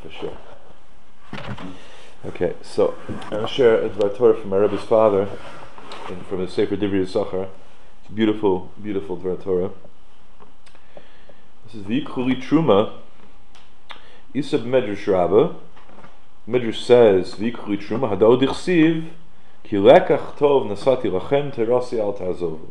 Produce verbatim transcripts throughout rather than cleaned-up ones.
for sure. Okay, so I'm going to share a Dvar Torah from my Rebbe's father, and from the Sefer Divrei Yisachar. It's a beautiful, beautiful Dvar Torah. This is V'yikhuli Truma, Isab Medrash Rabbah. Medrash says, V'yikhuli Truma, Hadao Dichsiv, Ki lekach tov nasati lachem terasi al ta'azovu.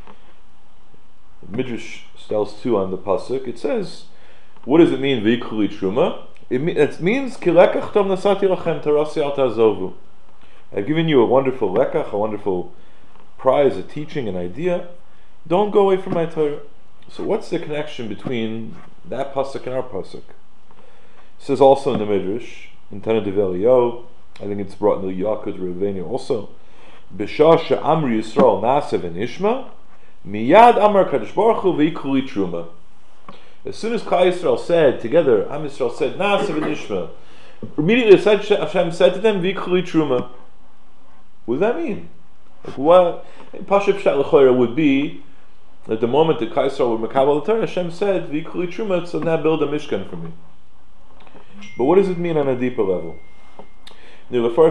Midrash tells two on the pasuk. It says, what does it mean, V'yikhuli Truma? It, mean, it means Ki lekach tov nasati lachem terasi al ta'azovu. I've given you a wonderful lekach, a wonderful prize, a teaching, an idea. Don't go away from my Torah. So what's the connection between that pasuk and our pasuk? It says also in the Midrash, in Tana Develio, I think it's brought in the Yaakov Reveni also. B'shah she'amri Yisrael na'aseh v'nishma, miyad amar Kadosh Baruch Hu v'yikhuli truma. As soon as Klal Yisrael said together, Am Yisrael said na'aseh v'nishma, immediately Hashem said to them v'yikhuli truma. What does that mean? Like what? Pashup Pshat L'choira would be at the moment that Klal Yisrael would makabel the Torah, Hashem said v'yikhuli truma, so now build a mishkan for me. But what does it mean on a deeper level? Dubna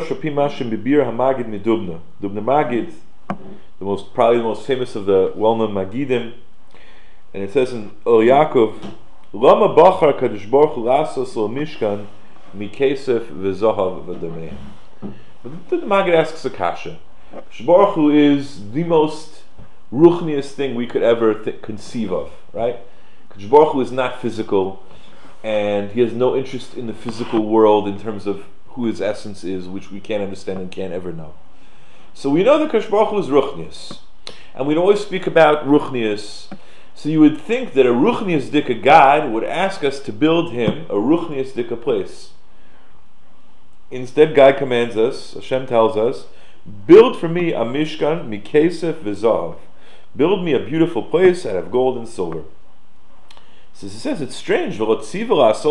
Magid, the most probably the most famous of the well-known Magidim, and it says in El Yaakov, Lama Bachar Kadosh Baruch Hu Lasos Lo Mishkan Mikesef V'Zohav V'Dameh. The Magid asks a kasha. Kadosh Baruch Hu is the most ruchniest thing we could ever th- conceive of, right? Kadosh Baruch Hu is not physical, and he has no interest in the physical world in terms of who his essence is, which we can't understand and can't ever know. So we know that Kadosh Baruch Hu is ruchnius, and we always speak about ruchnius. So you would think that a ruchnius dika God would ask us to build him a ruchnius dika place. Instead, God commands us, Hashem tells us, build for me a mishkan mikesef v'zahav. Build me a beautiful place out of gold and silver. So it says it's strange. Wouldn't you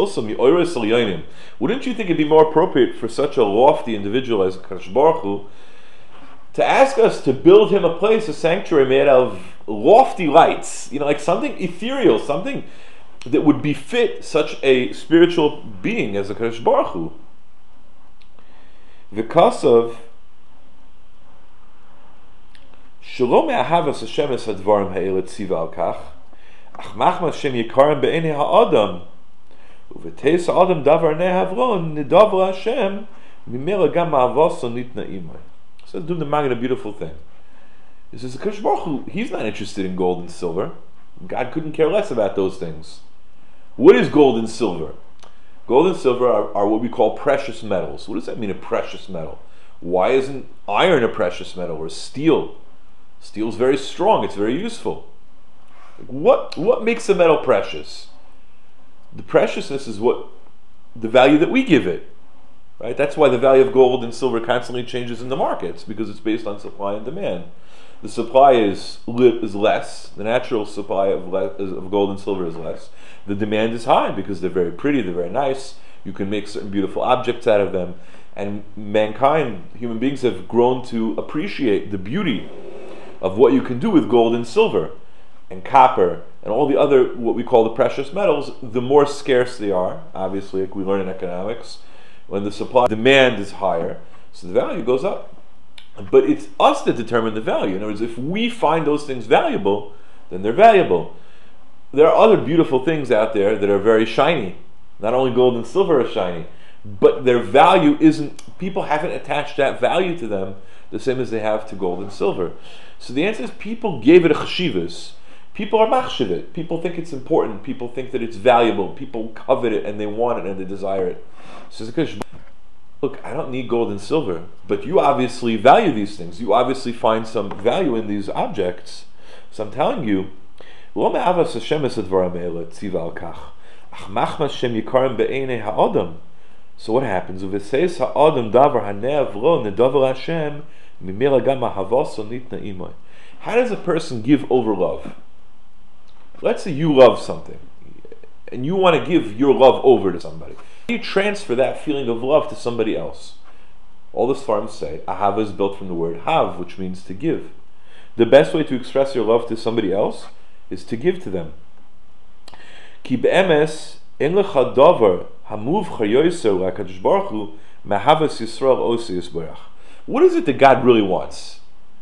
think it'd be more appropriate for such a lofty individual as Kadosh Baruch Hu to ask us to build him a place, a sanctuary made out of lofty lights, you know, like something ethereal, something that would befit such a spiritual being as a Kadosh Baruch Hu? V'kasav shalom me'ahavas Hashem es hadvarim ha'elet tziva al kach. Ach machma Hashem yikarim be'enei ha'adam uveteis ha'adam davar nei havron nidavar Hashem mimera gam ma'avaso nitna imay. So do the Maggid a beautiful thing. He says, Kadosh Baruch Hu, he's not interested in gold and silver. God couldn't care less about those things. What is gold and silver? Gold and silver are, are what we call precious metals. What does that mean, a precious metal? Why isn't iron a precious metal, or steel? Steel is very strong, it's very useful. What what makes a metal precious? The preciousness is what the value that we give it, right? That's why the value of gold and silver constantly changes in the markets, because it's based on supply and demand. The supply is is less. The natural supply of le- of gold and silver is less. The demand is high because they're very pretty, they're very nice. You can make certain beautiful objects out of them, and mankind, human beings, have grown to appreciate the beauty of what you can do with gold and silver and copper and all the other what we call the precious metals. The more scarce they are, obviously, like we learn in economics, when the supply demand is higher, so the value goes up. But it's us that determine the value. In other words, if we find those things valuable, then they're valuable. There are other beautiful things out there that are very shiny. Not only gold and silver are shiny, but their value isn't, people haven't attached that value to them the same as they have to gold and silver. So the answer is, people gave it a cheshivas. People are machshavit. People think it's important. People think that it's valuable. People covet it and they want it and they desire it. So it's, look, I don't need gold and silver, but you obviously value these things. You obviously find some value in these objects. So I'm telling you, so what happens? How does a person give over love? Let's say you love something, and you want to give your love over to somebody. You transfer that feeling of love to somebody else. All the Sfarim say, ahava is built from the word hav, which means to give. The best way to express your love to somebody else is to give to them. Ki be'emes En lecha davar hamuv chayoser lakadosh baruch hu mahavas Yisrael osi yisbarach. What is it that God really wants?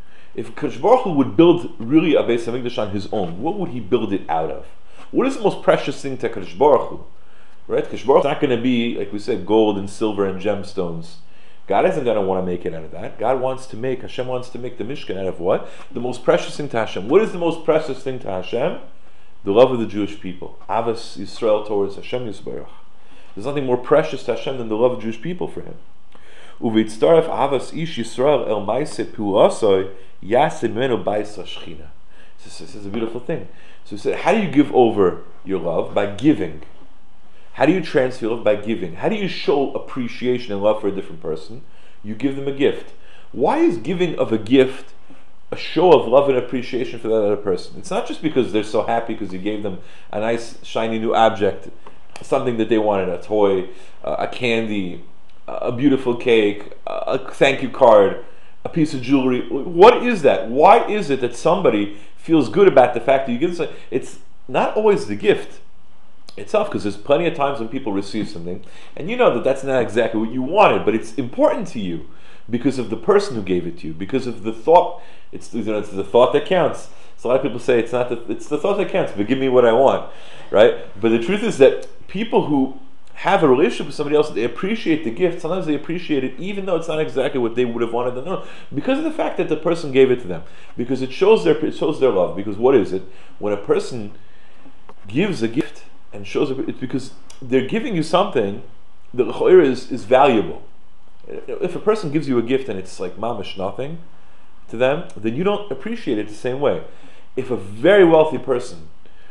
If Kadosh Baruch Hu would build really a Beis Hamikdash on his own, what would he build it out of? What is the most precious thing to Kadosh Baruch Hu? Right? Kadosh Baruch Hu is not going to be, like we said, gold and silver and gemstones. God isn't going to want to make it out of that. God wants to make, Hashem wants to make the Mishkan out of what? The most precious thing to Hashem. What is the most precious thing to Hashem? The love of the Jewish people. Avas Yisrael towards Hashem Yisbarach. There's nothing more precious to Hashem than the love of Jewish people for Him. Uveitztaref avas ish Yisrael el ma'aseh pu'asoi yasim menu bais hashchina. This is a beautiful thing. So he said, how do you give over your love? By giving. How do you transfer love? By giving. How do you show appreciation and love for a different person? You give them a gift. Why is giving of a gift a show of love and appreciation for that other person? It's not just because they're so happy because you gave them a nice shiny new object, something that they wanted, a toy, uh, a candy, a beautiful cake, a thank you card, a piece of jewelry. What is that? Why is it that somebody feels good about the fact that you give something? It's not always the gift itself, because there's plenty of times when people receive something and you know that that's not exactly what you wanted, but it's important to you because of the person who gave it to you, because of the thought. It's, you know, it's the thought that counts. So a lot of people say it's not the, it's the thought that counts, but give me what I want, right? But the truth is that people who have a relationship with somebody else, they appreciate the gift. Sometimes they appreciate it even though it's not exactly what they would have wanted to know, because of the fact that the person gave it to them, because it shows their it shows their love. Because what is it? When a person gives a gift and shows it, it's because they're giving you something that is, is valuable. If a person gives you a gift and it's like mamish nothing to them, then you don't appreciate it the same way. If a very wealthy person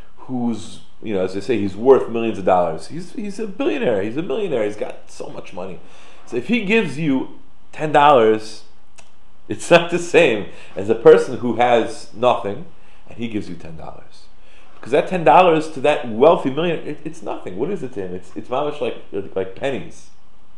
who's, you know, as they say, he's worth millions of dollars. He's he's a billionaire. He's a millionaire. He's got so much money. So if he gives you ten dollars, it's not the same as a person who has nothing and he gives you ten dollars. Because that ten dollars to that wealthy millionaire, it, it's nothing. What is it to him? It's it's much like like pennies.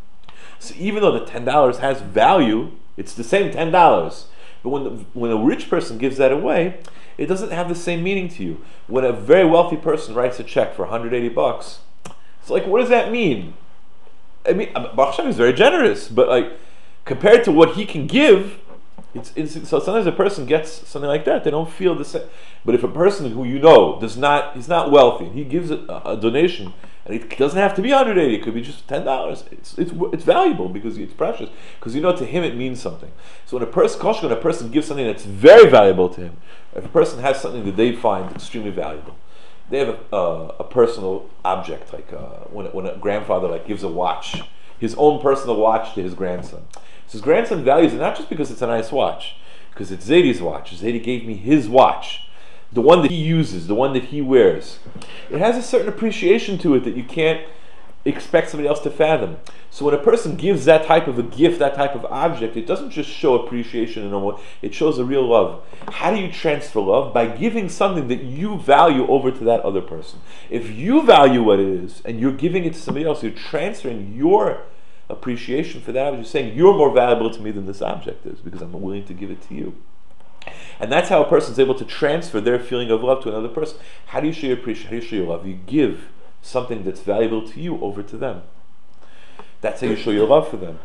So even though the ten dollars has value, it's the same ten dollars. But when the, when a rich person gives that away, it doesn't have the same meaning to you. When a very wealthy person writes a check for one hundred eighty bucks, it's like, what does that mean? I mean, Baruch Hashem is very generous, but like compared to what he can give, it's, it's so sometimes a person gets something like that, they don't feel the same. But if a person who you know does not, he's not wealthy, he gives a, a donation, and it doesn't have to be one hundred eighty, it could be just ten dollars. It's it's it's valuable because it's precious, because you know to him it means something. So when a person, when a person gives something that's very valuable to him, if a person has something that they find extremely valuable, they have a, uh, a personal object, like uh, when when a grandfather like gives a watch, his own personal watch to his grandson. So his grandson values it not just because it's a nice watch, because it's Zadie's watch. Zadie gave me his watch, the one that he uses, the one that he wears. It has a certain appreciation to it that you can't expect somebody else to fathom. So when a person gives that type of a gift, that type of object, it doesn't just show appreciation in a way, it shows a real love. How do you transfer love? By giving something that you value over to that other person. If you value what it is and you're giving it to somebody else, you're transferring your appreciation for that object. You're saying, you're more valuable to me than this object is because I'm willing to give it to you. And that's how a person is able to transfer their feeling of love to another person. How do you show your appreciation? How do you show your love? You give something that's valuable to you over to them. That's how you show your love for them.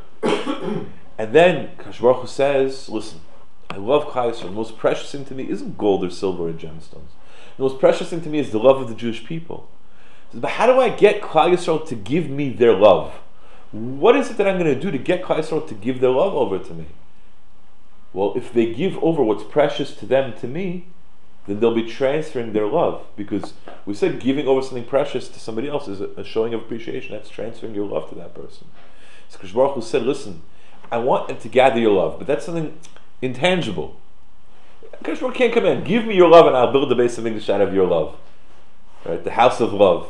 And then Kadosh Baruch Hu says, listen, I love Klal Yisrael. The most precious thing to me isn't gold or silver or gemstones. The most precious thing to me is the love of the Jewish people. But how do I get Klal Yisrael to give me their love? What is it that I'm going to do to get Klal Yisrael to give their love over to me? Well, if they give over what's precious to them to me, then they'll be transferring their love. Because we said giving over something precious to somebody else is a, a showing of appreciation. That's transferring your love to that person. So Kadosh Baruch Hu said, listen, I want them to gather your love, but that's something intangible. Kadosh Baruch Hu can't come in, give me your love and I'll build the Beis Hamikdash out of your love. Right? The house of love.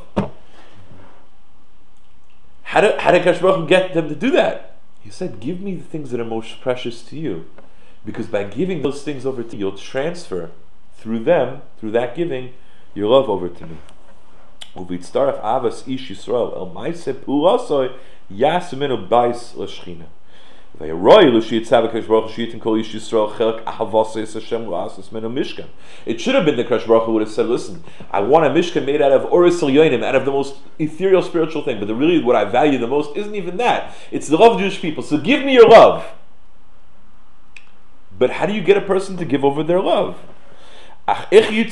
How did, how did Kadosh Baruch Hu get them to do that? He said, give me the things that are most precious to you. Because by giving those things over to you, you'll transfer through them, through that giving, your love over to me. Uvitztaref avas ish Yisrael el ma'aseh pu'asoi yasimenu bais l'shchina. It should have been the Kadosh Baruch Hu would have said, listen, I want a Mishkan made out of Oris Elyonim, out of the most ethereal spiritual thing, but the, really what I value the most isn't even that. It's the love of Jewish people. So give me your love. But how do you get a person to give over their love? How do you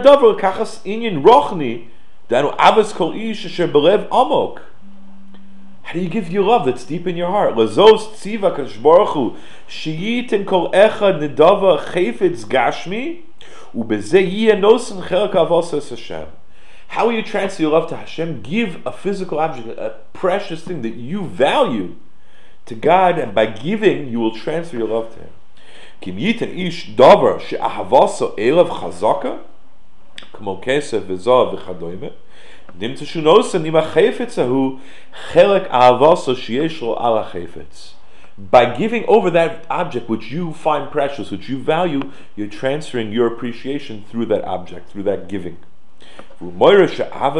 give your love that's deep in your heart? Lazos tziva Kadosh Baruch Hu sheyitin kol echad nedava chayfetz gashmi ubezeh yiyanosen chelak avosas Hashem. How will you transfer your love to Hashem? Give a physical object, a precious thing that you value, to God, and by giving, you will transfer your love to Him. Kim yitin ish davar she'ahavaso elav chazaka k'mo kesef v'zav v'chadoyme. By giving over that object which you find precious, which you value, you're transferring your appreciation through that object, through that giving. That's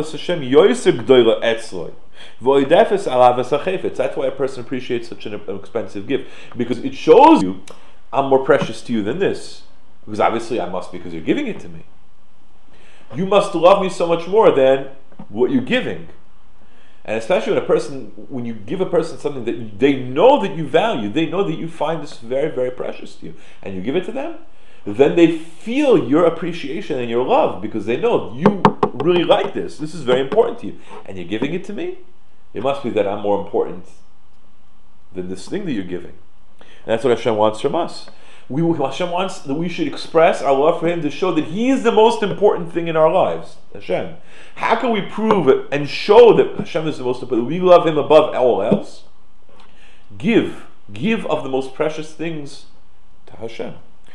why a person appreciates such an expensive gift, because it shows you, I'm more precious to you than this, because obviously I must, because you're giving it to me. You must love me so much more than what you're giving. And especially when a person, when you give a person something that they know that you value, they know that you find this very, very precious to you, and you give it to them, then they feel your appreciation and your love, because they know you really like this. This is very important to you, and you're giving it to me. It must be that I'm more important than this thing that you're giving. And that's what Hashem wants from us. We, Hashem wants that we should express our love for Him to show that He is the most important thing in our lives. Hashem. How can we prove it and show that Hashem is the most important? We love Him above all else. Give. Give of the most precious things to Hashem.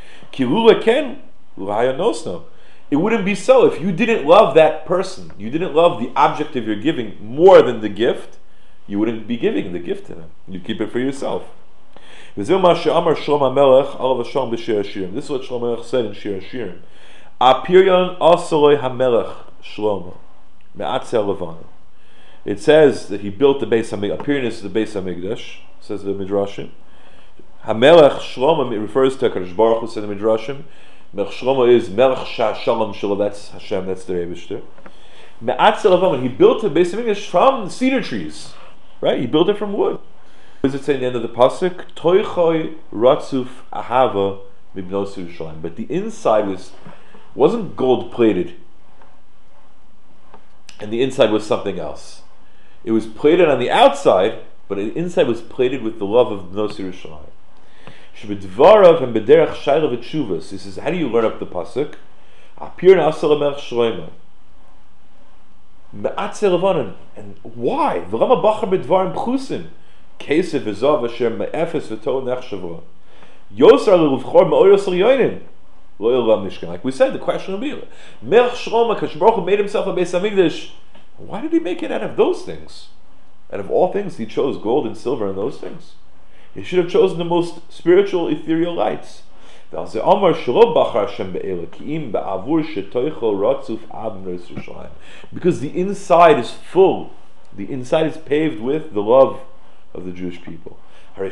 It wouldn't be so if you didn't love that person. You didn't love the object of your giving more than the gift. You wouldn't be giving the gift to them. You keep it for yourself. This is what Shlomo Melech said in Shir Hashirim. Apiryon asaloi hamelech Shlomo me'atzel levana. It says that he built the Beis Hamikdash. Apiryon is the Beis Hamikdash, says the Midrashim. Hamelech Shlomo, it refers to Kadosh Baruch Hu, said the Midrashim. Melech Shlomo is Melech Shalom Shelo. That's Hashem. That's the Rebishter. Me'atzel levana. He built the Beis Hamikdash from cedar trees. Right? He built it from wood. What does it say at the end of the pasuk? Toichoi ratzuf ahava mibnos Yerushalayim. But the inside was wasn't gold plated, and the inside was something else. It was plated on the outside, but the inside was plated with the love of Bnos Yerushalayim. Shebedvarav and bederach shayla v'tshuvas. He says, how do you learn up the pasuk? Apir na'asel melech shloima. Me'atzel levanon. And why? V'rama bachar bedvarim pchusim. Kesef v'zav asher me'efes v'to nechshavah. Yosar l'ruvchor me'oyosar yoinin. Like we said, the question will be, Melech Shlomo, Kadosh Baruch Hu made himself a Beis Hamikdash. Why did he make it out of those things? Out of all things, he chose gold and silver and those things. He should have chosen the most spiritual, ethereal lights. Because the inside is full, the inside is paved with the love of the Jewish people. So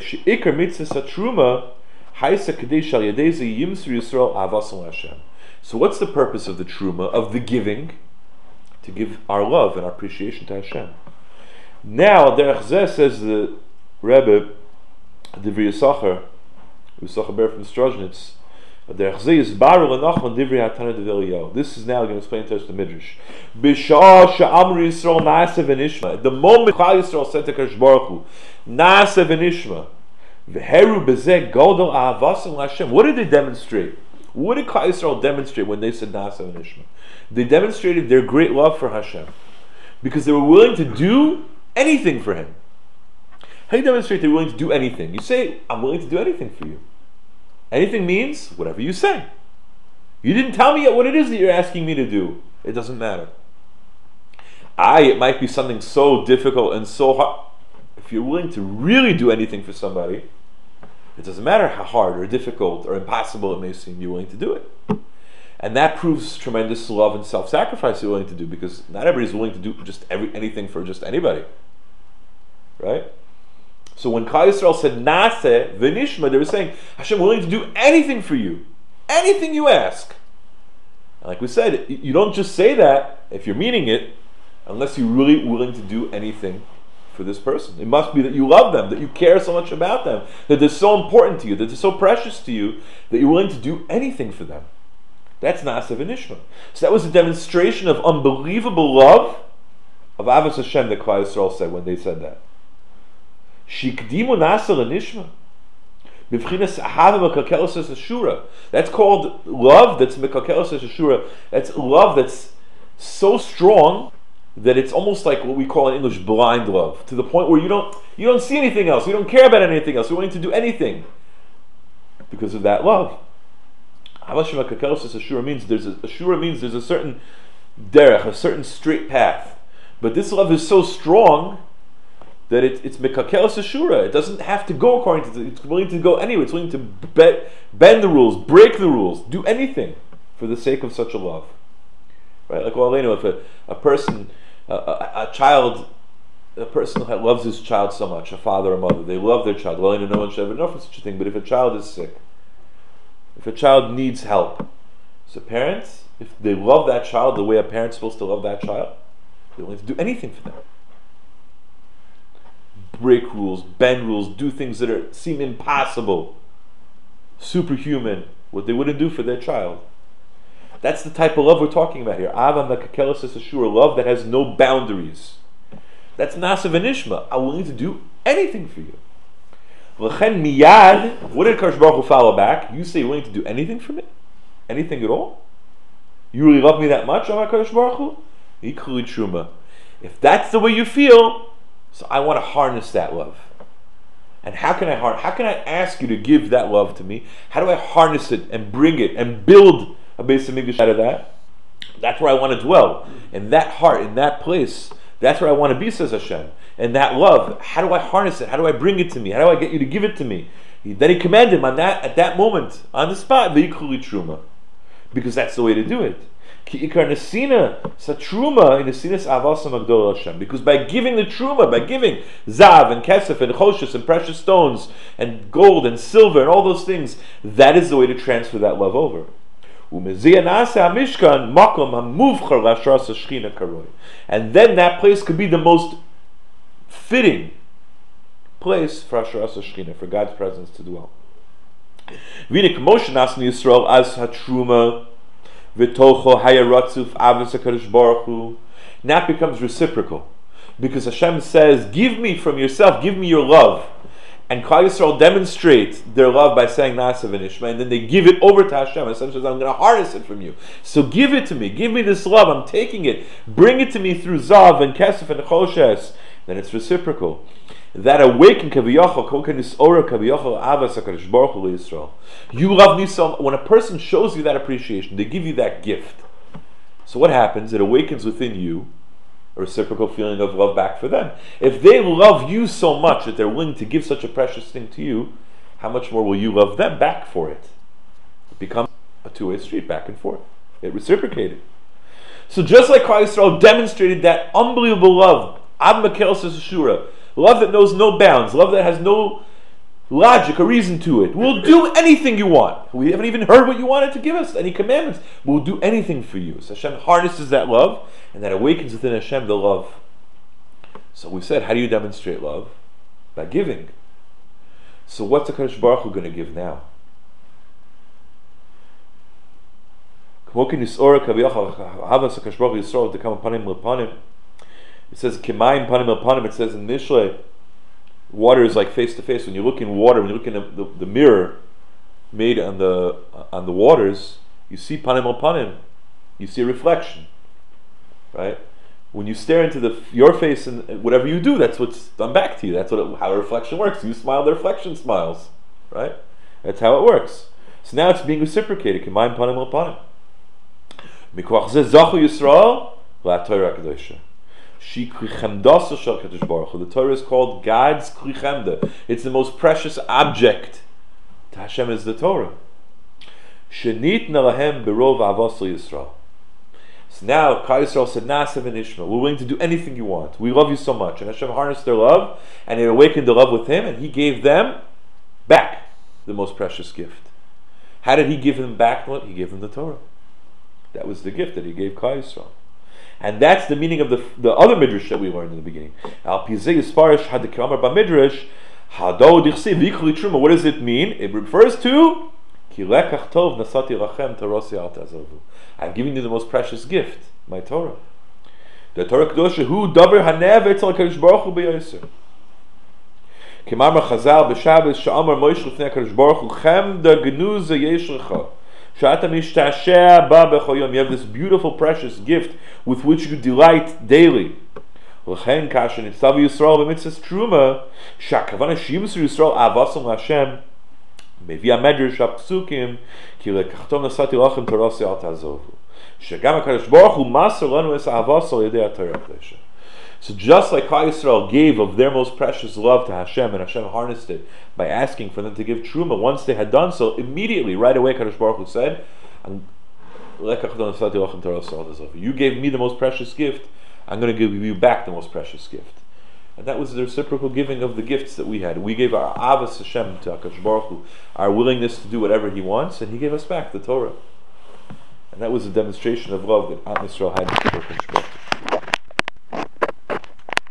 what's the purpose of the truma, of the giving? To give our love and our appreciation to Hashem. Now, Derech Zeh, says the Rebbe, Divrei Yisachar, Yisachar Ber from Strozhnitz, Derech Zeh is Baru L'Nachman Divrei HaTana Devel Yael. This is now going to explain to us the Midrash. B'shah she'amru Yisrael na'aseh v'nishma. The moment Klal Yisrael said to Kadosh Baruch Hu, na'aseh v'nishma, v'heru b'zeh godol ahavasam l'Hashem. What did they demonstrate? What did Klal Yisrael demonstrate when they said na'aseh v'nishma? They demonstrated their great love for Hashem, because they were willing to do anything for Him. How do you demonstrate they're willing to do anything? You say, I'm willing to do anything for you. Anything means whatever you say. You didn't tell me yet what it is that you're asking me to do. It doesn't matter. I, it might be something so difficult and so hard. If you're willing to really do anything for somebody, it doesn't matter how hard or difficult or impossible it may seem, you're willing to do it. And that proves tremendous love and self-sacrifice you're willing to do, because not everybody's willing to do just every anything for just anybody. Right? So when Klal Yisrael said Naseh v'nishma, they were saying Hashem willing to do anything for you, anything you ask. And like we said, you don't just say that if you're meaning it, unless you're really willing to do anything for this person. It must be that you love them, that you care so much about them, that they're so important to you, that they're so precious to you, that you're willing to do anything for them. That's Naseh v'nishma. So that was a demonstration of unbelievable love of Avos Hashem that Klal Yisrael said when they said that. Shikdimu Naseh l'nishma. That's called love that's mekakelos ashura. That's love that's so strong that it's almost like what we call in English blind love, to the point where you don't you don't see anything else, you don't care about anything else, you're willing to do anything because of that love. Ashura means there's a ashura means there's a certain derech, a certain straight path, but this love is so strong that it, it's mekakelos ashura. It doesn't have to go according to. It's willing to go anywhere. It's willing to be, bend the rules, break the rules, do anything for the sake of such a love. Right? Like well, if a, a person, a, a, a child, a person that loves his child so much, a father or mother, they love their child. Well, no one should ever know for such a thing. But if a child is sick, if a child needs help, so parents, if they love that child the way a parent's supposed to love that child, they're willing to do anything for them. Break rules, bend rules, do things that are seem impossible, superhuman, what they wouldn't do for their child. That's the type of love we're talking about here. Ava mekakelos ashura, love that has no boundaries. That's Naseh v'nishma. I'm willing to do anything for you. L'chen miyad, what did Kadosh Baruch Hu follow back? You say you're willing to do anything for me? Anything at all? You really love me that much, Amar Kadosh Baruch Hu? Ikli truma. If that's the way you feel, so I want to harness that love. And how can I har- How can I ask you to give that love to me? How do I harness it and bring it and build a Beis Hamikdash out of that? That's where I want to dwell. In that heart, in that place, that's where I want to be, says Hashem. And that love, how do I harness it? How do I bring it to me? How do I get you to give it to me? Then he commanded him on that, at that moment, on the spot, v'yikhuli truma. Because that's the way to do it. Ki ikar nesina satruma in nesinas avasam agdol Hashem. Because by giving the truma, by giving zav and kesef and choshes and precious stones and gold and silver and all those things, that is the way to transfer that love over. And then that place could be the most fitting place for Hasharas Shechina, for God's presence to dwell. V'nei k'mo shenasnu Yisrael as hatruma v'tocho hayaratzuf avos HaKadosh Baruch Hu. Now it becomes reciprocal, because Hashem says, "Give me from yourself, give me your love." And Klal Yisrael demonstrate their love by saying Naseh v'nishma, and then they give it over to Hashem. Hashem says, "I'm going to harness it from you. So give it to me. Give me this love. I'm taking it. Bring it to me through zav and kesef and choshes." Then it's reciprocal. That awaken kaviyachol, kokenis ora kaviyachol avas HaKadosh Baruch Hu Yisrael. You love me so. When a person shows you that appreciation, they give you that gift. So what happens? It awakens within you a reciprocal feeling of love back for them. If they love you so much that they're willing to give such a precious thing to you, how much more will you love them back for it? It becomes a two-way street, back and forth. It reciprocated. So just like Klal Yisrael demonstrated that unbelievable love, Ab Mekelos Ashura, love that knows no bounds, love that has no logic or reason to it. We'll do anything you want. We haven't even heard what you wanted to give us, any commandments. We'll do anything for you. So Hashem harnesses that love, and that awakens within Hashem the love. So we said, how do you demonstrate love? By giving. So what's the Kadosh Baruch Hu going to give now? It says Kimayim panim el panim. It says in Mishlei, water is like face to face. When you look in water, when you look in the, the, the mirror made on the on the waters, you see panim el panim. You see a reflection, right? When you stare into the your face and whatever you do, that's what's done back to you. That's what it, how a reflection works. You smile, the reflection smiles, right? That's how it works. So now it's being reciprocated. Kimayim panim el panim. Mikoach zeh zachu Yisrael la Torah Kedosha. The Torah is called God's Kli Chemda. It's the most precious object to Hashem is the Torah. So now Klal Yisrael said, Na'aseh v'nishma, we're willing to do anything you want. We love you so much. And Hashem harnessed their love, and it awakened the love with Him, and He gave them back the most precious gift. How did He give them back? What? He gave them the Torah. That was the gift that He gave Klal Yisrael. And that's the meaning of the the other midrash that we learned in the beginning. Al Pizei Yisparish Hadikramar Bamidrash Hado Dichsi Vikli Truma. What does it mean? It refers to Ki lekach tov nasati lachem tarosi al tazovu. I'm giving you the most precious gift, my Torah. The Torah Kedosha Hu Davar Hanev Etzel Kadosh Baruch Hu B'Yoser. Kemar Chazal B'Shabbos Sha'amar Moshe Lifnei Kadosh Baruch Hu Chem Da Genuza Yesh Lecha. You have this beautiful, precious gift with which you delight daily. And that's the So just like Klal Yisrael gave of their most precious love to Hashem, and Hashem harnessed it by asking for them to give truma, once they had done so, immediately, right away, Kadosh Baruch Hu said, "You gave me the most precious gift, I'm going to give you back the most precious gift." And that was the reciprocal giving of the gifts that we had. We gave our avos Hashem to Kadosh Baruch Hu, our willingness to do whatever He wants, and He gave us back the Torah. And that was a demonstration of love that Am Yisrael had for Kadosh Baruch Hu.